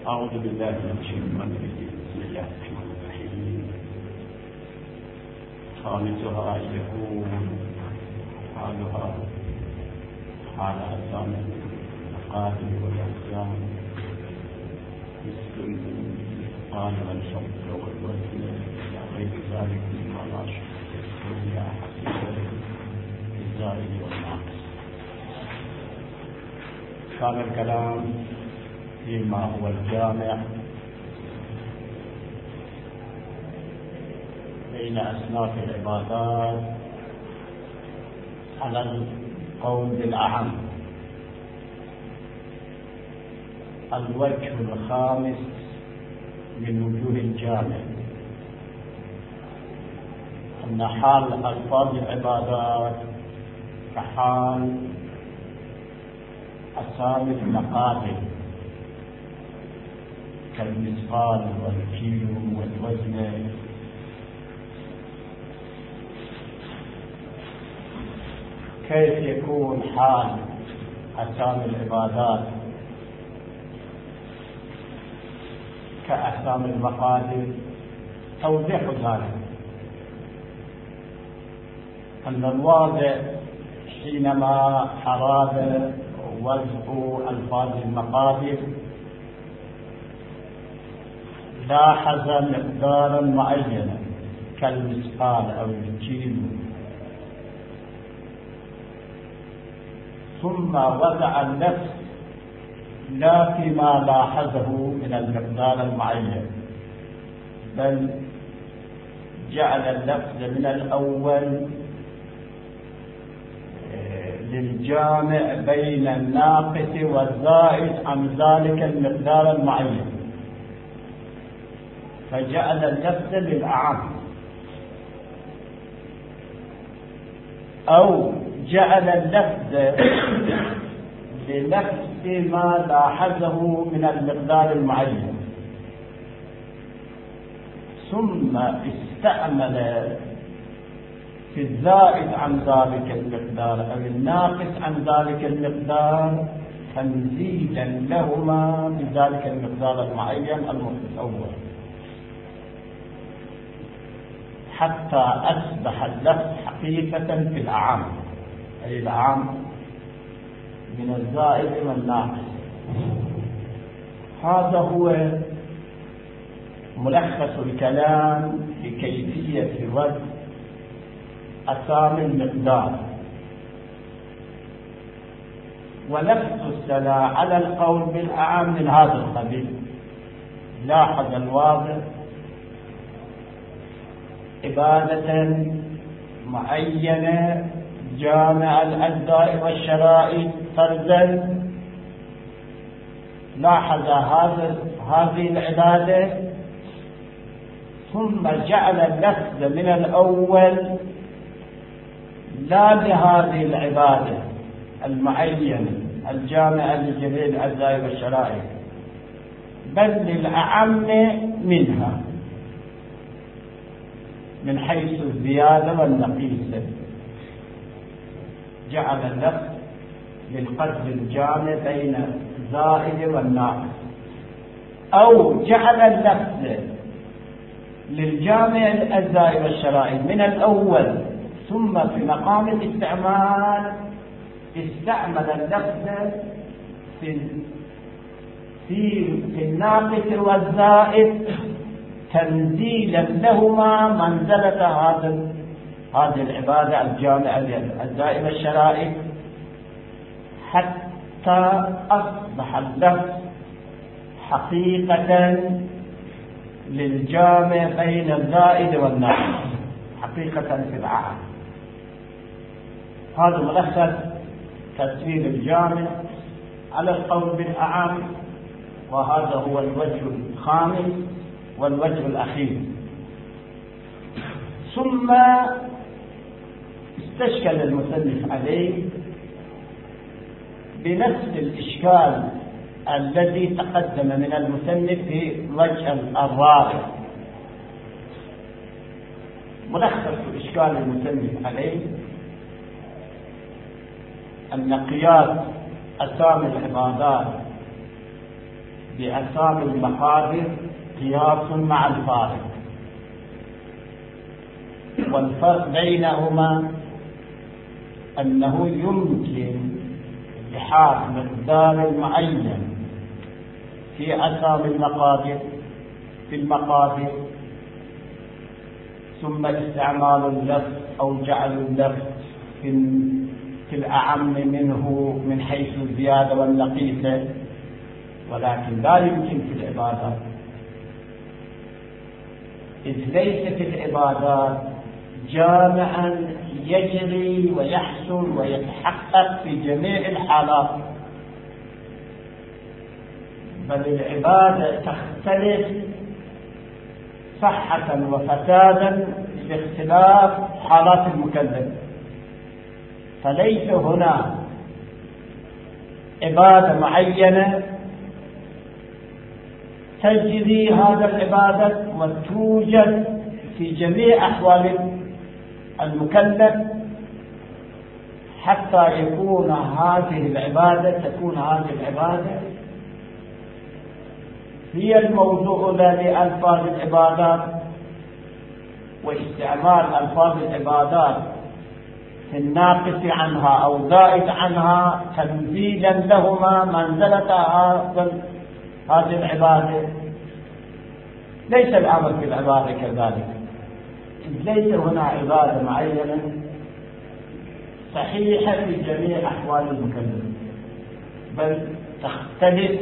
أعوذ بالله من الشيطان الرجيم. بسم الله الرحمن الرحيم. خامسها يكون حالها حال أسامي المقادم والأحكام مثل الإتقان والحفظ والوزن إلى غير ذلك مما لا شك إلا حقيقة الزائد والناقص. كان الكلام فيما هو الجامع بين أصناف العبادات على القول بالأعم. الوجه الخامس من وجوه الجامع أن حال ألفاظ العبادات كحال أسامي المقادم كالمثقال والكيلو والوزن. كيف يكون حال أسامي العبادات كأسامي المقادم؟ توضيح ذلك أن الواضع حينما أراد وضع ألفاظ المقادم لاحظ مقدارا معينا كالمثقال أو الكيلو، ثم وضع اللفظ لا فيما لاحظه من المقدار المعين، بل جعل اللفظ من الأول للجامع بين الناقص والزائد عن ذلك المقدار المعين، فجعل اللفظ للأعم، أو جعل اللفظ لنفس ما لاحظه من المقدار المعين، ثم استعمل في الزائد عن ذلك المقدار أو الناقص عن ذلك المقدار تمزيدا لهما بذلك المقدار المعين المتصور، حتى أصبح اللفظ حقيقة في الأعم، أي الأعم من الزائد والناقص. هذا هو ملخص الكلام في كيفية وضع أسامي المقدار. ونفس الصلاة على القول بالأعم من هذا القبيل. لاحظ الواضع عبادة معينة جامع الأجزاء والشرائط فردا، لاحظ هذه العبادة، ثم جعل اللفظ من الأول لا لهذه العبادة المعينة الجامعة لجميع الأجزاء والشرائط، بل للأعم منها من حيث الزيادة والنقيصة. جعل اللفظ للقدر الجامع بين الزائد والناقص، أو جعل اللفظ للجامع الأجزاء والشرائط من الأول، ثم في مقام الاستعمال استعمل اللفظ في الناقص والزائد تنزيلا لهما منزلة هذه العبادة الجامعة للأجزاء والشرائط، حتى أصبح اللفظ حقيقة للجامع بين الزائد والناقص، حقيقة في العام. هذا ملخص تسوير الجامع على القول بالأعم، وهذا هو الوجه الخامس والوجه الأخير. ثم استشكل المصنف عليه بنفس الإشكال الذي تقدم من المصنف في وجه الرابع. ملخص إشكال المصنف عليه أن قياس أسامي العبادات بأسامي المقابر قياس مع الفارق، والفرق بينهما أنه يمكن لحاظ مقدار معين في أسامي المقابر في المقابر، ثم استعمال اللفظ أو جعل اللفظ في الأعم منه من حيث الزيادة والنقيصة، ولكن لا يمكن في العبادات، إذ ليس في العبادات جامعا يجري ويحصل ويتحقق في جميع الحالات، بل العبادة تختلف صحة وفسادا باختلاف حالات المكلف. فليس هنا عبادة معينة تجري هذا العبادة وتوجد في جميع أحوال المكلف حتى يكون هذه العبادة هي الموضوع لألفاظ العبادات، واستعمال ألفاظ العبادات الناقص عنها أو زائد عنها تنزيلا لهما منزلة هذه العبادة. ليس الأمر في العبادة كذلك، ليس هنا عبادة معينة صحيحة في جميع أحوال المكلف، بل تختلف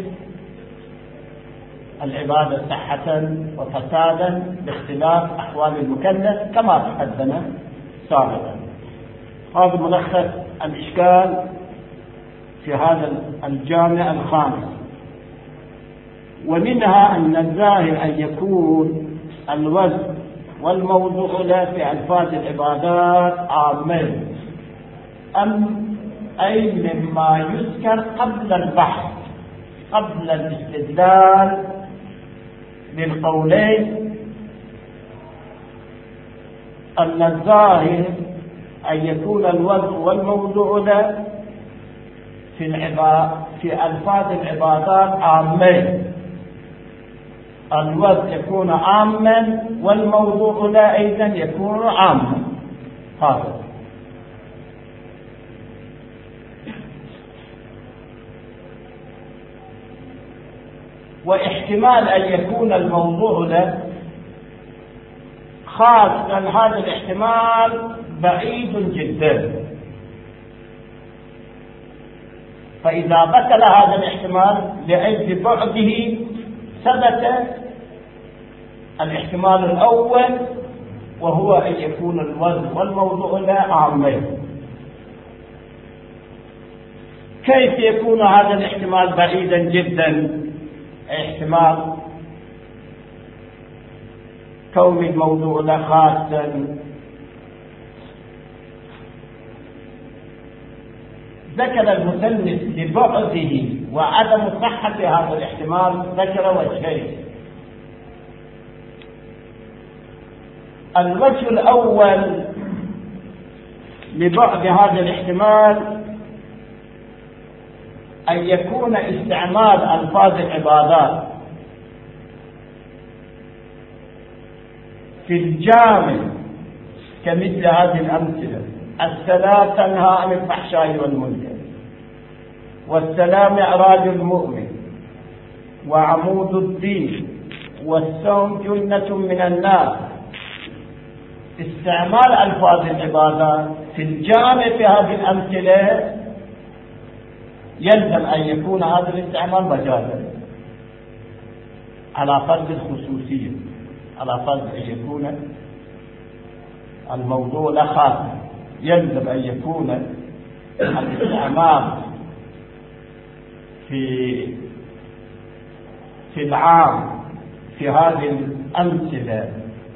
العبادة صحة وفسادا باختلاف أحوال المكلف كما تقدم سابقا. هذا ملخص الإشكال في هذا الجامع الخامس. ومنها أن الظاهر أن يكون الوزن والموضوع لا في ألفاظ العبادات عامين، أي مما يذكر قبل البحث قبل الاستدلال بالقولين، أن الظاهر أن يكون الوزن والموضوع لا في ألفاظ العبادات عامين، الوزن يكون عاما والموضوع لا أيضا يكون عاما. هذا واحتمال أن يكون الموضوع له خاصا، هذا الاحتمال بعيد جدا، فإذا بطل هذا الاحتمال لأجل بعده ثبت الاحتمال الأول، وهو أن يكون الوزن والموضوع لا عامين. كيف يكون هذا الاحتمال بعيدا جدا؟ احتمال كون الموضوع لا خاصا. ذكر المصنف لبعده وعدم صحة هذا الاحتمال ذكر وجهين. الوجه الأول لبعد هذا الاحتمال أن يكون استعمال ألفاظ العبادات في الجامع كمثل هذه الأمثلة: الصلاة تنهى عن الفحشاء والمنكر، والسلام معراج المؤمن، وعمود الدين، والصوم جنة من النار. استعمال ألفاظ العبادات في الجامع في هذه الأمثلة يلزم أن يكون هذا الاستعمال مجازا على فرض الخصوصية، على فرض أن يكون الموضوع لا خاص. يلزم أن يكون الاستعمال في العام في هذه الأمثلة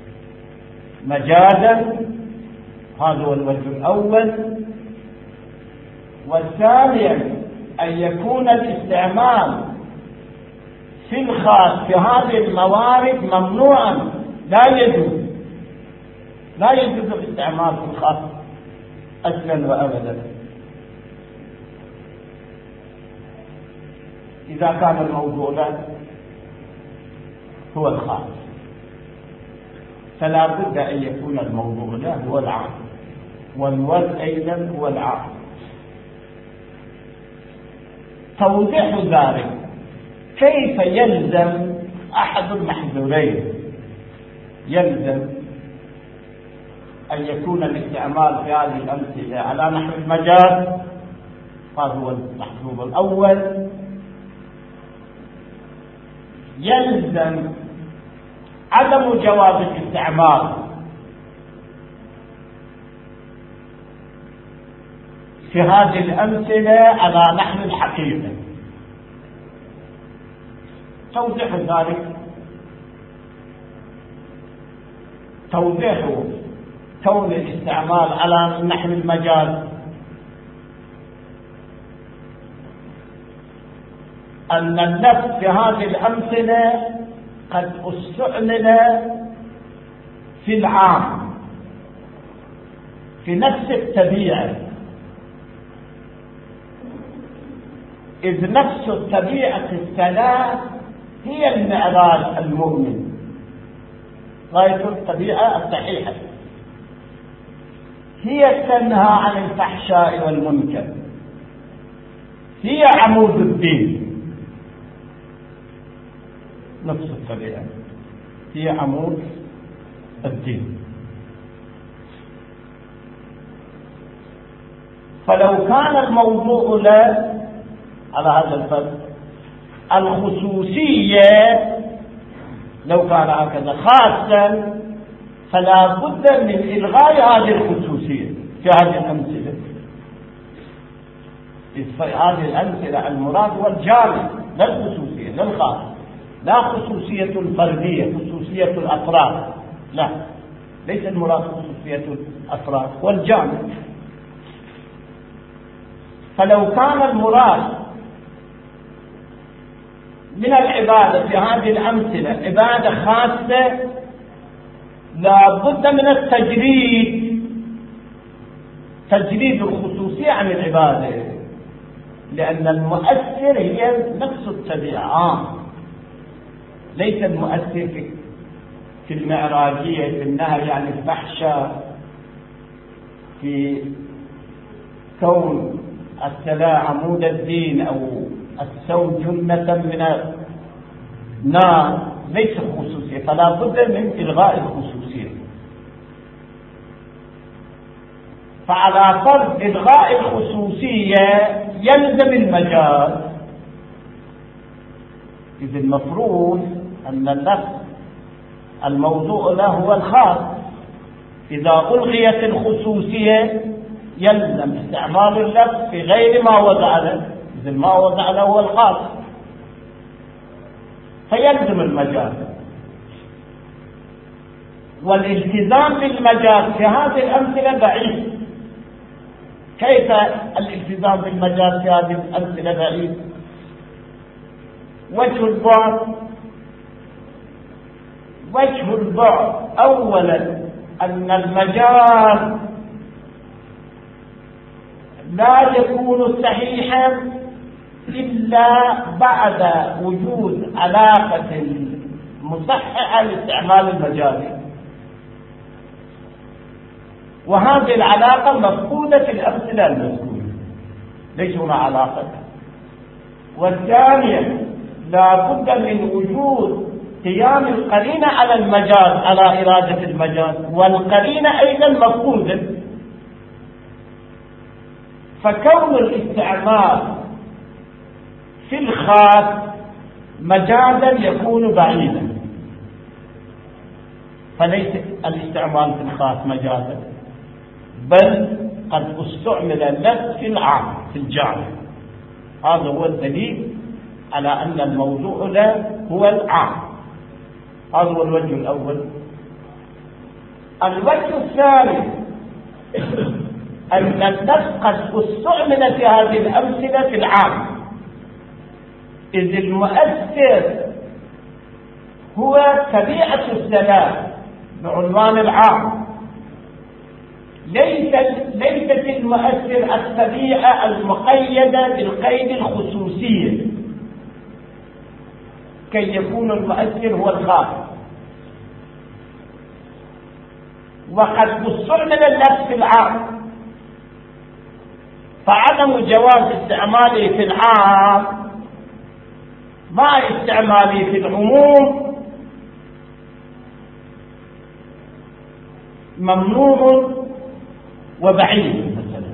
مجازا. هذا هو الوجه الأول. والثانيا أن يكون الاستعمال في الخاص في هذه الموارد ممنوعا، لا يجوز الاستعمال في الخاص أصلا وأبدا. إذا كان الموضوع هو الخاص، فلا بد أن يكون الموضوع له هو العام، والوضع أيضا هو العام. توضيح ذلك كيف يلزم أحد المحذورين، يلزم أن يكون الاستعمال في هذه الأمثلة على نحو المجاز، فهو المحذور الأول. يلزم عدم جواز الاستعمال في هذه الأمثلة على نحو الحقيقة. توضيح ذلك توضيح كون الاستعمال على نحو المجاز أن اللفظ في هذه الأمثلة قد استعمل في العام في نفس الطبيعة، إذ نفس الطبيعة الثلاث هي المعراج المؤمن، غاية الطبيعة الصحيحة هي تنهى عن الفحشاء والمنكر، هي عمود الدين. نفس الطبيعة هي عمود الدين. فلو كان الموضوع له على هذا الفرق الخصوصية، لو كان هكذا خاصا، فلا بد من إلغاء هذه الخصوصية في هذه الأمثلة. هذه الأمثلة المراد هو الجامع، لا الخصوصية، لا الخاص، لا خصوصية الفردية، خصوصية الأفراد، لا، ليس المراد خصوصية الأفراد والجامع. فلو كان المراد من العبادة في هذه الأمثلة عبادة خاصة، لا بد من تجريد الخصوصية عن العبادة، لأن المؤثر هي نفس الطبيعة، ليس المؤثر في المعراجية، في النهي عن الفحشاء، في كون الصلاة عمود الدين أو السوء جنة من النار، ليس خصوصية، فلا بد من إلغاء الخصوصية. فعلى فرض إلغاء الخصوصية يلزم المجاز، إذ المفروض أن اللفظ الموضوع له هو الخاص، إذا ألغيت الخصوصية يلزم استعمال اللفظ في غير ما وضع له، إذ ما وضع له هو الخاص، فيلزم المجاز. والالتزام بالمجاز في هذه الأمثلة بعيد. كيف الالتزام بالمجاز في هذه الأمثلة بعيد؟ وجه البعد أولا أن المجاز لا يكون صحيحا إلا بعد وجود علاقة مصححة لاستعمال المجاز، وهذه العلاقة مفقودة في الأمثلة المذكورة، ليس هنا علاقة. والثانية لا بد من وجود قيام القرينة على المجاز، على إرادة المجاز، والقرينة أيضا مفقودة. فكون الاستعمال في الخاص مجازا يكون بعيدا، فليس الاستعمال في الخاص مجازا، بل قد استعمل اللفظ في العام في الجامع. هذا هو الدليل على أن الموضوع له هو العام. هذا هو الوجه الأول. الوجه الثاني أن اللفظ قد استعمل في هذه الأمثلة في العام، إذ المؤثر هو طبيعة الصلاة بعنوان العام، ليست المؤثر الطبيعة المقيدة بالقيد الخصوصية كي يكون المؤثر هو الخاص. وقد استعمل اللفظ في العام، فعدم جواز استعماله في العام مع استعماله في العموم ممنوع وبعيد مثلا،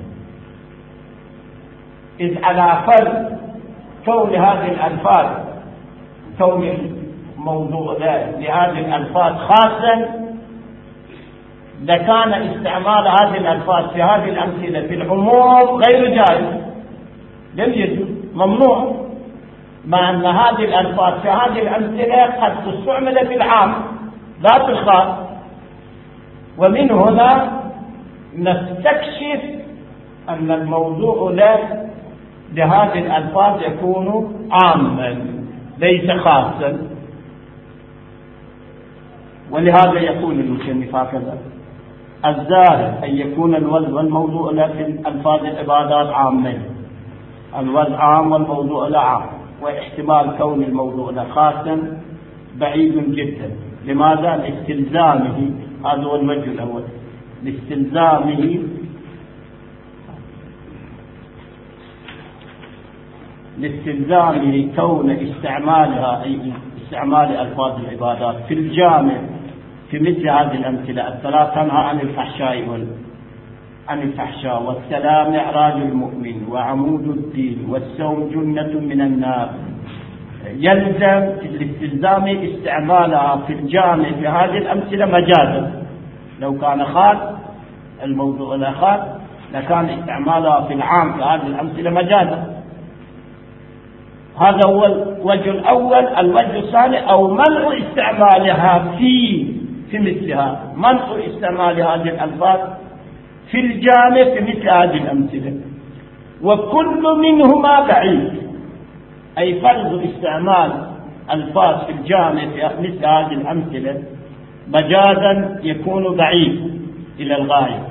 إذ على فرض كون هذه الألفاظ، كون الموضوع لهذه الألفاظ خاصا، لكان استعمال هذه الألفاظ في هذه الأمثلة في العموم غير جائز، لم يجوز، ممنوع، مع أن هذه الألفاظ في هذه الأمثلة قد تستعمل في العام لا في الخاص. ومن هنا نستكشف أن الموضوع لهذه الألفاظ يكون عاما ليس خاصا. ولهذا يقول المصنف هكذا: الظاهر أن يكون الوضع والموضوع لا في ألفاظ العبادات عامين، الوضع عام والموضوع لا عام، واحتمال كون الموضوع لا خاصا بعيد جدا. لماذا؟ لاستلزامه، هذا هو الوجه الأول، لاستلزامه كون استعمالها، أي استعمال ألفاظ العبادات في الجامع في مثل هذه الأمثلة الثلاث تنهى عن الفحشاء والسلام إعراج المؤمن وعمود الدين والصوم جنة من النار. يلزم الاستلزام استعمالها في الجامع في هذه الأمثلة مجازا. لو كان خاص الموضوع لا خاص لكان استعمالها في العام في هذه الأمثلة مجازا. هذا هو الوجه الأول. الوجه الثاني أو منع استعمالها في مثلها، منع استعمال هذه الألفاظ في الجامع في مثل هذه الأمثلة، وكل منهما بعيد، أي فرض استعمال ألفاظ في الجامع في مثل هذه الأمثلة مجازا يكون بعيد إلى الغاية،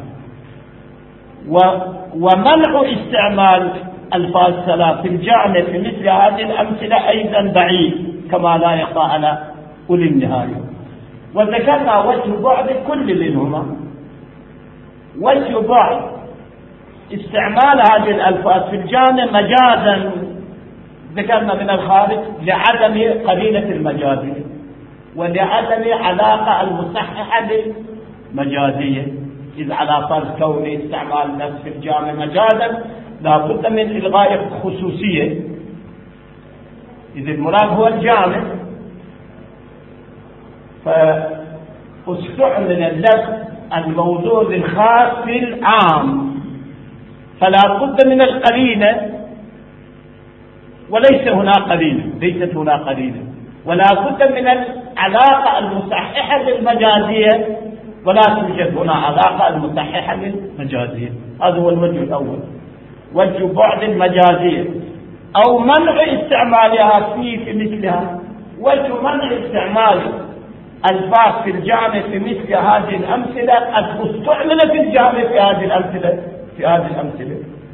ومنع استعمال ألفاظ ثلاث في الجامع في مثل هذه الأمثلة أيضا بعيد كما لا يقع على أولي النهاية. وذكرنا وجه بعد كل منهما. وجه بعد استعمال هذه الألفاظ في الجامع مجازا ذكرنا من الخارج لعدم قرينة المجازية ولعدم علاقة المصححة بالمجازية، إذ على فرض كون استعمال النفس في الجامع مجازا لا بد من إلغاء خصوصية، إذ المراد هو الجامع، فاستعمل اللفظ الموضوع للخاص في العام، فلا بد من القرينة، وليست هنا قرينة، ولا بد من العلاقة المصححة للمجازية، ولا توجد هنا علاقة المصححة للمجازية. هذا هو الوجه الأول، وجه بعد المجازية أو منع استعمالها في مثلها. وجه منع استعمال الفاظ في الجامع في مثل هذه الأمثلة قد استعمل في الجامع في هذه الأمثلة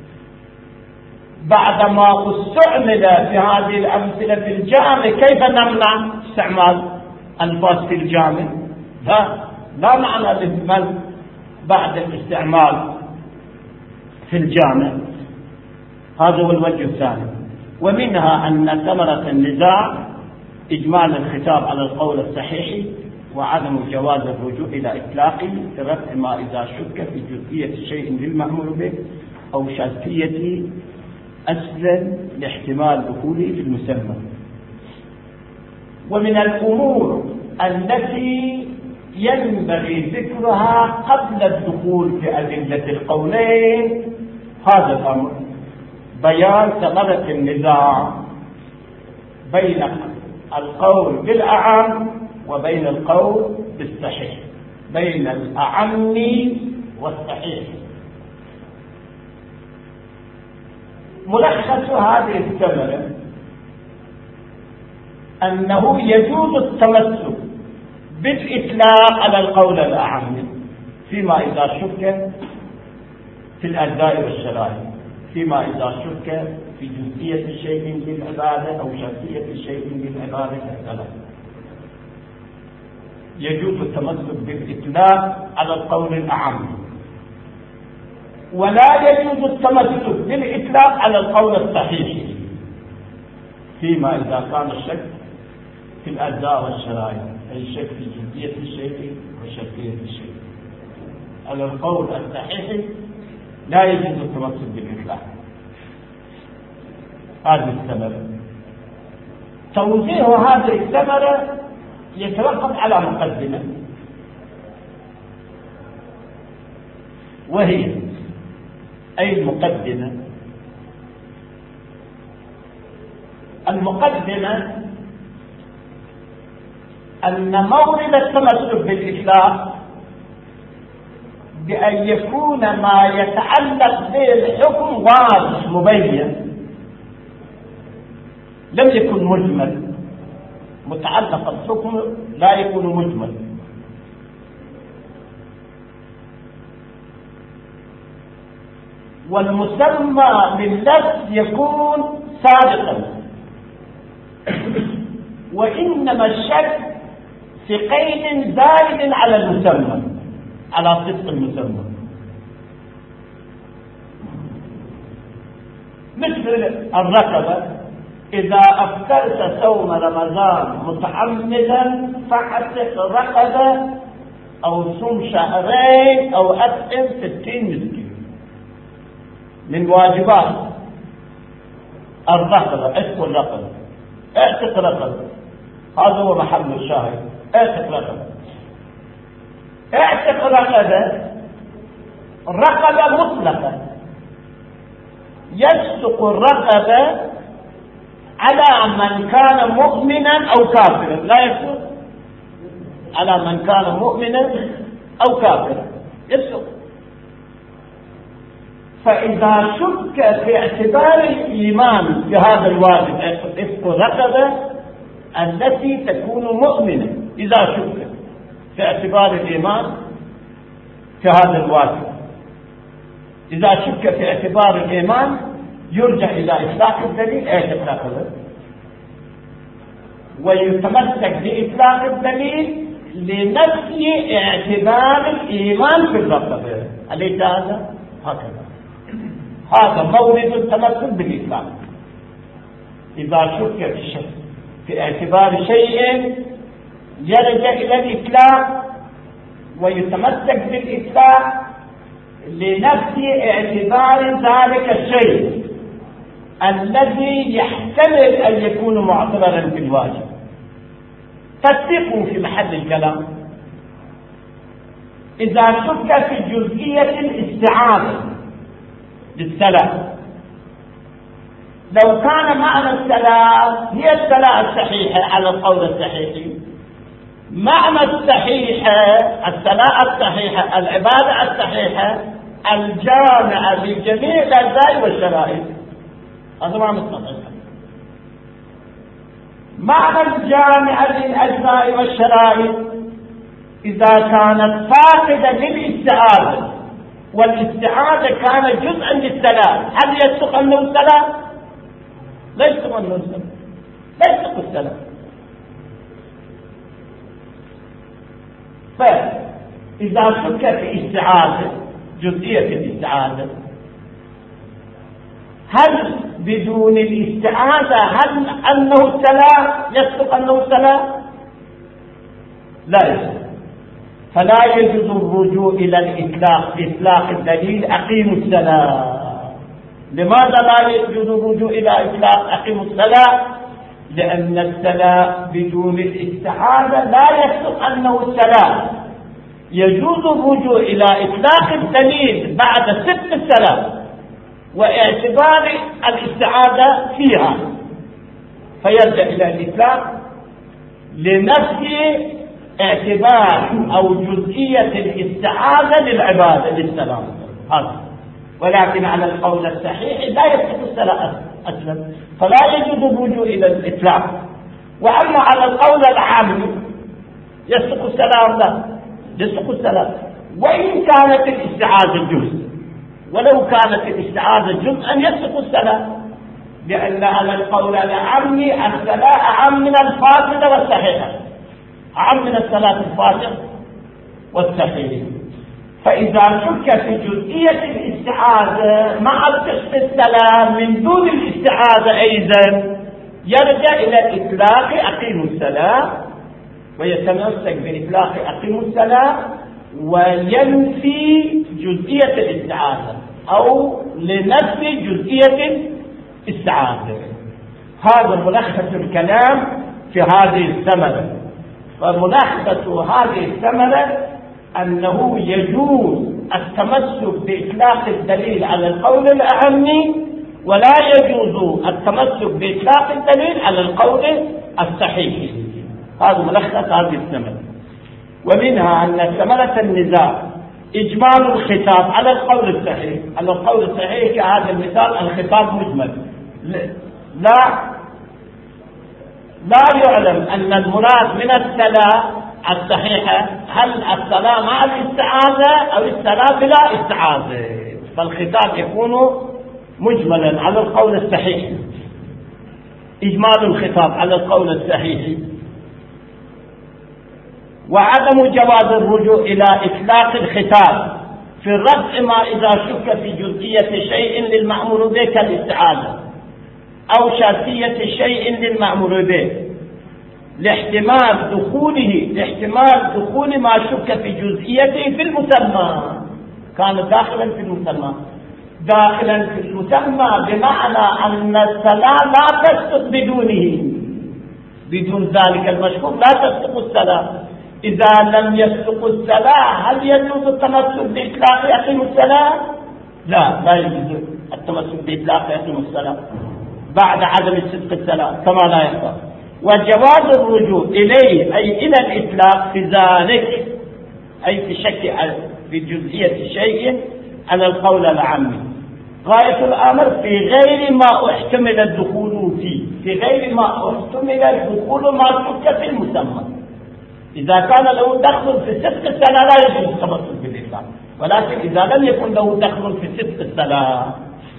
بعدما استعمل في هذه الأمثلة في الجامع، كيف نمنع استعمال الفاظ في الجامع؟ لا معنى لمن بعد الاستعمال في الجامع. هذا هو الوجه الثاني. ومنها أن ثمرة النزاع إجمال الخطاب على القول الصحيح وعدم جواز الرجوع إلى إطلاقه في رفع ما إذا شك في جزئية شيء للمأمور به أو شاذية أصلا لاحتمال دخوله في المسمى. ومن الأمور التي ينبغي ذكرها قبل الدخول في أدلة القولين هذا الأمر: بيان ثمرة النزاع بين القول بالأعم وبين القول بالصحيح، بين الأعم والصحيح. ملخص هذه الثمرة أنه يجوز التمسك بالإطلاق على القول الأعم فيما إذا شك في الأجزاء والشرائع، فيما إذا شك في جزئية شيء للعبادة أو شرطية شيء للعبادة كالصلاة. يجوز التمسك بالإطلاق على القول الأعم، ولا يجوز التمسك بالإطلاق على القول الصحيح فيما إذا كان الشك في الأجزاء والشرائع، أي الشك في جزئية الشيء وشرطية الشيء. على القول الصحيح لا يجوز التمسك بالإطلاق. هذه الثمرة، توزيع هذه الثمرة يتوقف على مقدمة، وهي أي المقدمة أن مورد التمسك بالإطلاق بأن يكون ما يتعلق بالحكم واضح مبين، لم يكن مجمل. متعلق الحكم لا يكون مجمل، والمسمى باللفظ يكون سابقا، وإنما الشك في قيد زائد على المسمى، على صدق المسمى. مثل الرقبة، إذا أفطرت صوم رمضان متعمدا فاعتق رقبة أو صم شهرين أو أطعم 60 مسكين. من واجبات الرقبة، اعتق الرقبة، اعتق رقبة، هذا هو محل الشاهد، اعتق رقبة. اعتق رقبة مطلقة، يصدق الرقبة على من كان مؤمنا أو كافرا، لا يصدق على من كان مؤمنا أو كافرا، يصدق. فإذا شك في اعتبار الإيمان بهذا الواجب، اعتق الرقبة التي تكون مؤمنة، إذا شك في اعتبار الإيمان في هذا الواجب، إذا شك في اعتبار الإيمان يرجع إلى إطلاق الدليل، اعتق رقبة، ويتمسك بإطلاق الدليل لنفي اعتبار الإيمان في الرقبة. أليس هذا؟ هكذا، هذا مورد التمسك بالإطلاق. إذا شك في اعتبار شيء يرجع إلى الإطلاق ويتمسك بالإطلاق لنفي اعتبار ذلك الشيء الذي يحتمل أن يكون معتبرا في الواجب. تصديقه في محل الكلام. إذا شك في جزئية الاستعاذة للصلاة، لو كان معنى الصلاة هي الصلاة الصحيحة على القول الصحيح، معنى الصحيحة الصلاة الصحيحة العبادة الصحيحة الجامعة لجميع الأجزاء والشرائع، هذا معنى الصحيحة. معنى الجامعة للأجزاء والشرائع إذا كانت فاقدة للاستعاذة، والاستعاذة كانت جزءا للصلاة، هل يصدق أنه الصلاة؟ لا يصدق أنه الصلاة، لا يصدق الصلاة. فإذا شك في استعاذة، جزئية الاستعاذة، هل بدون الاستعاذة هل أنه الصلاة؟ يصدق أنه الصلاة؟ لا يصدق. فلا يجوز الرجوع إلى الإطلاق، إطلاق الدليل أقيموا الصلاة. لماذا لا يجوز الرجوع إلى إطلاق أقيموا الصلاة؟ لأن الصلاة بدون الاستعاذة لا يصدق أنه الصلاة. يجوز الرجوع إلى إطلاق الدليل بعد صدق الصلاة واعتبار الاستعاذة فيها، فيرجع إلى الإطلاق لنفي اعتبار أو جزئية الاستعاذة للعبادة للسلام هذا. ولكن على القول الصحيح لا يصح الصلاة أصلا، فلا يجوز الرجوع إلى الإطلاق. وأما على القول العام يصح الصلاة، لا يصح الصلاة وإن كانت الاستعاذة جزء، ولو كانت الاستعاذة جزءا يصح الصلاة، لأن على القول الأعم الصلاة أعم من الفاسدة والصحيحة، أعم من الصلاة الفاسدة والصحيحة. فإذا شك في جزئية الاستعاذة مع القسط السلام من دون الاستعاذة أيضا يرجع إلى إطلاق أقيموا الصلاة ويتمسك بإطلاق أقيموا الصلاة وينفي جزئية الاستعاذة أو لنفي جزئية الاستعاذة. هذا ملخص الكلام في هذه الثمرة. فملخص هذه الثمرة أنه يجوز التمسك بإطلاق الدليل على القول الأعم، ولا يجوز التمسك بإطلاق الدليل على القول الصحيح. هذا ملخص هذه الثمرة. ومنها أن ثمرة النزاع إجمال الخطاب على القول الصحيح. على القول الصحيح كهذا المثال الخطاب مجمل، لا يعلم أن المراد من الصلاة الصحيحة هل الصلاة مع الاستعاذة أو الصلاة بلا استعاذة، فالخطاب يكون مجملا على القول الصحيح. إجمال الخطاب على القول الصحيح. وعدم جواز الرجوع إلى إطلاق الخطاب في الرفع ما إذا شك في جزئية شيء للمأمور به كالاستعاذة أو شرطية شيء للمأمور به لاحتمال دخول ما شك في جزئيته في المسمى. كان داخلا في المسمى، داخلا في المسمى بمعنى أن الصلاة لا تسقط بدون ذلك المشكوك لا تسقط الصلاة. إذا لم يسقط الصلاة هل يجوز التمسك بإطلاق يقيم الصلاة؟ لا يجوز التمسك بإطلاق يقيم الصلاة بعد عدم صدق الصلاة كما لا يخفى. وجواز الرجوع إليه أي إلى الإطلاق في ذلك أي في شك في جزئية شيء على القول العام غاية الأمر في غير ما احتمل الدخول فيه، في غير ما احتمل الدخول ما شك في المسمى. إذا كان له دخل في صدق الصلاة لا يجوز التمسك بالإطلاق، ولكن إذا لم يكن له دخل في صدق الصلاة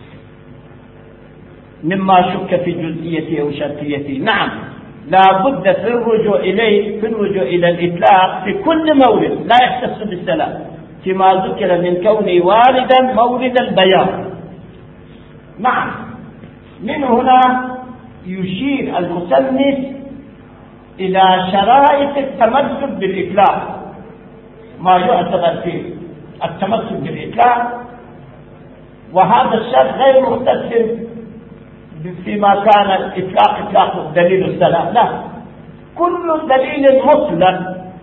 مما شك في جزئيته أو شرطيته، نعم لا بد في الرجوع إلى الإطلاق في كل مورد لا يختص بالصلاة، فيما ذكر من كونه واردا مورد البيان. نعم، من هنا يشير المصنف إلى شرائط التمسك بالإطلاق، ما يعتبر فيه التمسك بالإطلاق. وهذا الشرط غير مختص فيما كان إطلاق دليل الصلاة، لا، كل دليل مطلق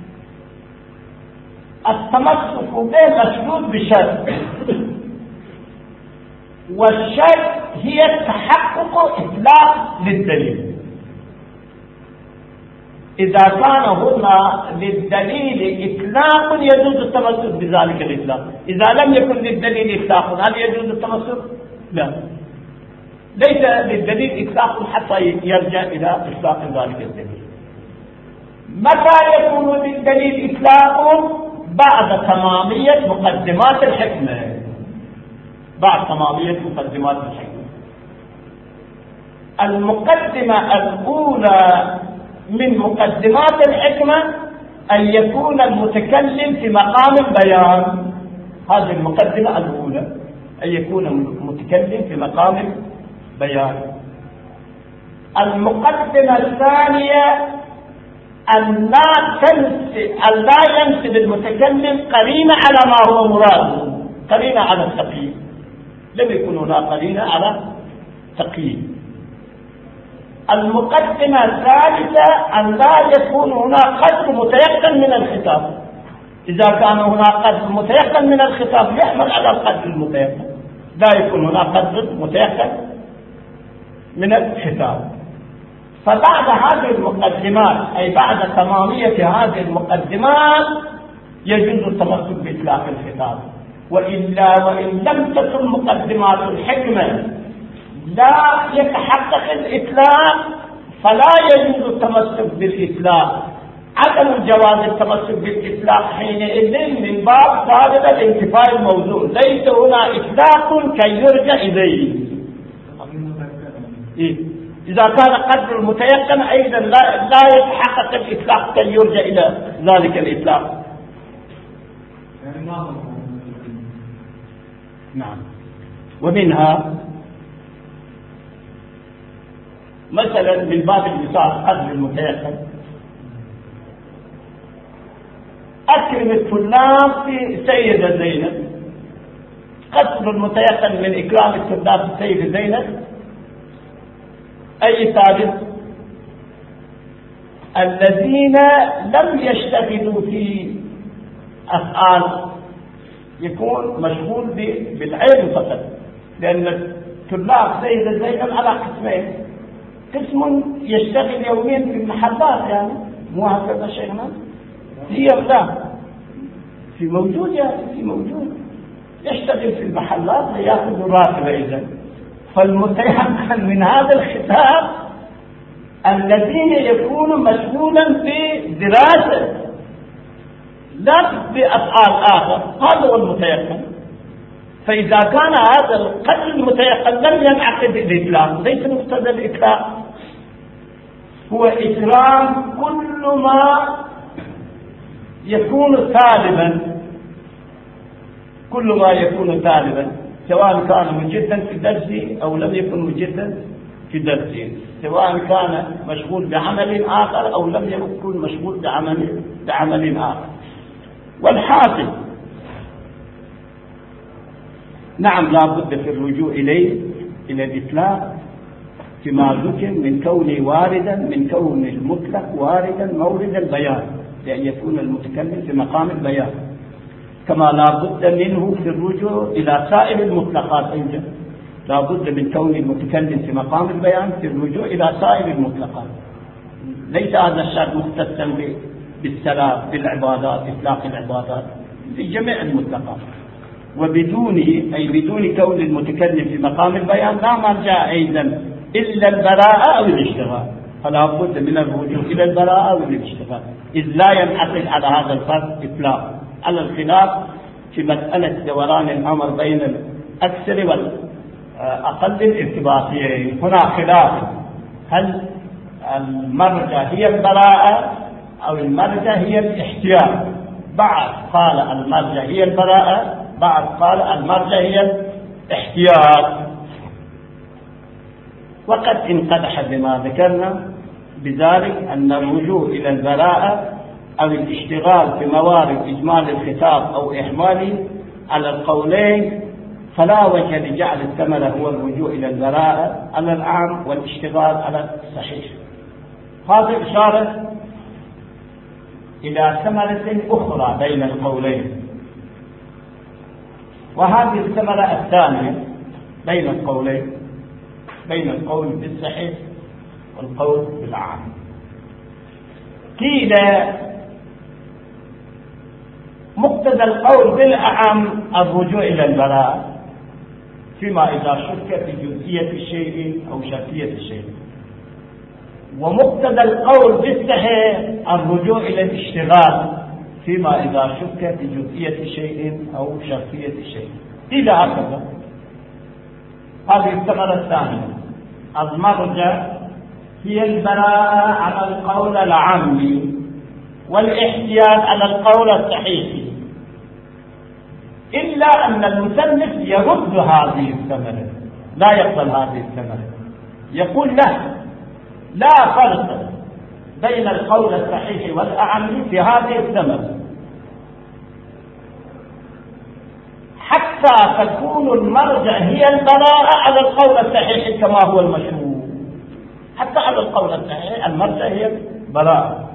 التمسك به مشروط بشرط، والشرط هي تحقق إطلاق للدليل. إذا كان هنا للدليل إطلاق يجوز التمسك بذلك الإطلاق، إذا لم يكن للدليل إطلاق هل يجوز التمسك؟ لا، ليس للدليل إطلاق حتى يرجع إلى إطلاق ذلك الدليل. متى يكون للدليل إطلاق؟ بعد تمامية مقدمات الحكمة. بعد تمامية مقدمات الحكمة. المقدمة الأولى من مقدمات الحكمة أن يكون المتكلم في مقام البيان. هذه المقدمة الأولى، أن يكون المتكلم في مقام بيان. المقدمة الثانية أن لا ينسب المتكلم قرينة على ما هو مراده، قرينة على التقييد. لم يكن هناك قرينة على تقييد. المقدمة الثالثة أن لا يكون هناك قدر متيقن من الخطاب. إذا كان هناك قدر متيقن من الخطاب يحمل على القدر المتيقن، لا يكون هناك قدر متيقن من الخطاب. فبعد هذه المقدمات أي بعد تمامية هذه المقدمات يجوز التمسك بإطلاق الخطاب. وإلا وإن لم تكن مقدمات الحكمة لا يتحقق الإطلاق فلا يجوز التمسك بالإطلاق. عدم جواز التمسك بالإطلاق حينئذ من باب طالب الانتفاء الموضوع، ليس هنا إطلاق كي يرجع إليه. إذا كان قدر المتيقن أيضا لا يتحقق الإطلاق كي يرجع إلى ذلك الإطلاق. نعم. ومنها مثلا من باب المثال قدر المتيقن، أكرم الطلاب في سيدة زينب، قدر المتيقن من إكرام الطلاب في سيدة زينب أي طالب؟ الذين لم يشتغلوا في أفعال، يكون مشغول بالعلم فقط، لأن الطلاب سيدة زينب على قسمين، قسم يشتغل يوميا في المحلات، يعني مو هكذا شيخنا؟ هي لا في موجود، يعني في موجود يشتغل في المحلات ليأخذ راتب. إذن فالمتيقن من هذا الخطاب الذين يكونوا مشغولا بدراسة لا بأفعال آخر، هذا هو المتيقن. فإذا كان هذا القدر المتيقن لم ينعقد الإطلاق، ليس مقتضى الإطلاق هو إكرام كل ما يكون طالبا، كل ما يكون طالبا سواء كان مجدا في درسه أو لم يكن مجدا في درسه، سواء كان مشغول بعمل آخر أو لم يكن مشغول بعمل آخر. والحاصل نعم لا بد في الرجوع إليه إلى الإطلاق فيما ذكر من كونه واردا، من كون المطلق واردا مورد البيان، لأن يكون المتكلم في مقام البيان، كما لا بد منه في الرجوع إلى سائر المطلقات أيضا، لا بد من كون المتكلم في مقام البيان في الرجوع إلى سائر المطلقات. ليس هذا الشرط مختصا بالسلام بالعبادات، إطلاق العبادات في جميع المطلقات، وبدونه أي بدون كون المتكلم في مقام البيان لا مرجع أيضا إلا البراءة أو الاشتغال، فلا بد من الرجوع إلى البراءة أو الاشتغال، إذ لا ينعقد على هذا الفرق إطلاق، على الخلاف في مسألة دوران الأمر بين الأكثر والأقل الارتباطيين. هنا خلاف، هل المرجع هي البراءة أو المرجع هي الاحتياط؟ بعض قال المرجع هي البراءة، بعض قال المرجع هي الاحتياط. وقد انقدح بما ذكرنا بذلك أن الرجوع إلى البراءة أو الاشتغال في موارد إجمال الخطاب أو إحماله على القولين فلا وجه لجعل الثمرة هو الرجوع إلى البراءة على العام والاشتغال على الصحيح. هذه إشارة إلى ثمرة أخرى بين القولين، وهذه الثمرة الثانية بين القولين، بين القول بالصحيح والقول بالعام. قيل مقتضى القول بالأعم الرجوع إلى البراءة فيما إذا شك في جزئية الشيء أو شرطية الشيء، ومقتضى القول بالصحيح الرجوع إلى الاشتغال فيما إذا شك في جزئية شيء أو شرطية الشيء. قيل هكذا. هذه الثمرة الثانية، المرجع هي البراءة على القول العامي والاحتياط على القول الصحيح، إلا أن المصنف يرد هذه الثمرة، لا يقبل هذه الثمرة، يقول لا فرق بين القول الصحيح والأعم في هذه الثمرة حتى تكون المرجع هي البراءة على القول الصحيح كما هو المشهور. حتى على القول الصحيح المرجع هي البراءة،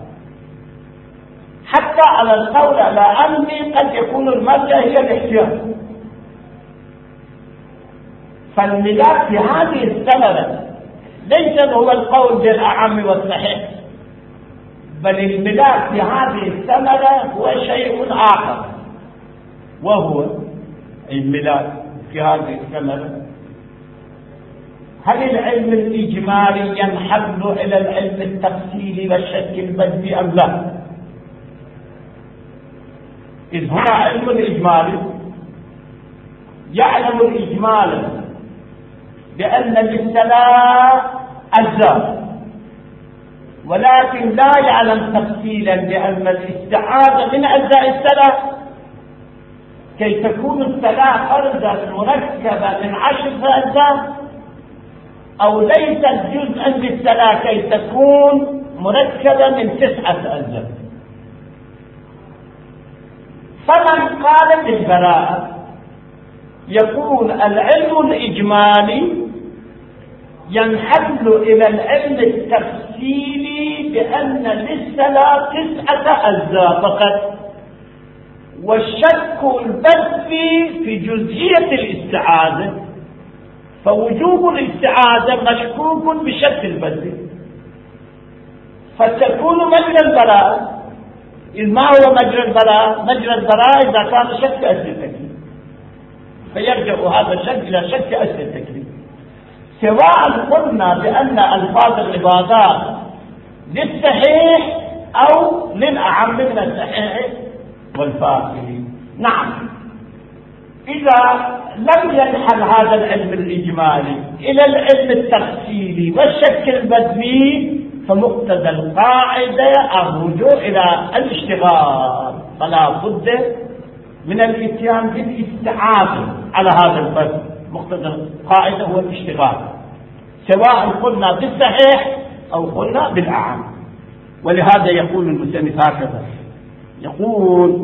حتى على القول العامي قد يكون المرجع هي الاحتياط. فالملاك في هذه الثمرة ليس هو القول بالأعم والصحيح، بل الملاك في هذه الثمرة هو شيء آخر، وهو الملاك في هذه الثمرة هل العلم الإجمالي ينحل إلى العلم التفصيلي والشك البدئي أم لا؟ إذ هنا علم الإجمالي يعلم الإجمال بأن للثلاث أجزاء، ولكن لا يعلم تفصيلا بأن الاستعاذة من أجزاء الثلاث كي تكون الثلاث فرزا مركبة من 10 أجزاء، أو ليست جزءا بالثلاث كي تكون مركبة من 9 أجزاء. فمن قال بالبراءة يكون العلم الإجمالي ينحل إلى العلم التفصيلي بأن للثلاث 9 أجزاء فقط، والشك البثي في جزئية الاستعاذة، فوجوب الاستعاذة مشكوك بشك البثي، فتكون مجرى البراءة. إذ ما هو مجرى البراءة؟ مجرى البراءة إذا كان شك أصل التكليف، فيرجع هذا الشك إلى شك أصل التكليف، سواء قلنا بأن ألفاظ العبادات للصحيح أو للأعم من الصحيح والفاصل. نعم، إذا لم ينحل هذا العلم الإجمالي إلى العلم التفصيلي والشك البدوي، فمقتضى القاعدة الرجوع إلى الاشتغال، فلا بد من الاتيان بالاستعاذة على هذا البدء. مقتضى القاعدة هو الاشتغال، سواء قلنا بالصحيح أو قلنا بالأعم. ولهذا يقول المصنف هكذا، يقول: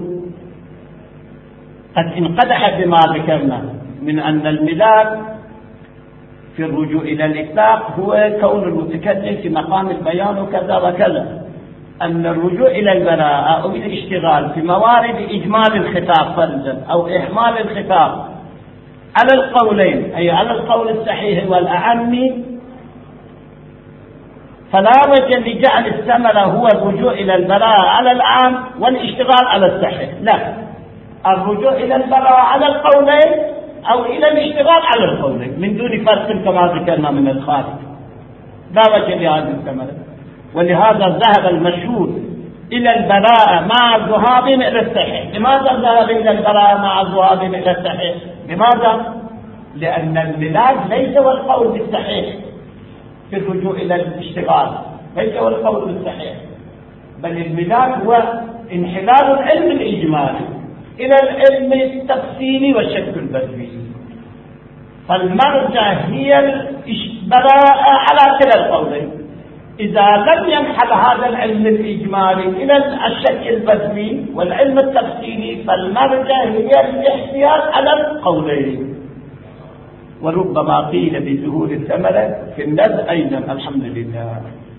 قد انقدح بما ذكرنا من أن الملاك في الرجوع إلى الإطلاق هو كون المتكلم في مقام البيان وكذا وكذا، أن الرجوع إلى البراءة أو الاشتغال في موارد إجمال الخطاب فرضا أو إحمال الخطاب على القولين، أي على القول الصحيح والأعم، فلا وجه لجعل الثمرة هو الرجوع إلى البراءة على العام والاشتغال على الصحيح، لا، الرجوع إلى البراءة على القولين أو إلى الاشتغال على القولين من دون فرق كما ذكرنا من الخارج، لا وجه لهذه الثمرة. ولهذا ذهب المشهور إلى البراءة مع الذهاب إلى الصحيح. لماذا ذهب إلى البراءة مع الذهاب إلى الصحيح؟ لماذا؟ لأن الملاك ليس هو القول بالصحيح في الرجوع إلى الاشتغال، ليس هو القول بالصحيح، بل الملاك هو انحلال العلم الإجمالي إلى العلم التفصيلي والشك البدوي. فالمرجع هي البراءة على كلا القولين. إذا لم ينحل هذا العلم الإجمالي إلى الشك البدوي والعلم التفصيلي، فالمرجع هي الاحتياط على القولين. وربما قيل بظهور الثمرة في النزع أيضا. الحمد لله.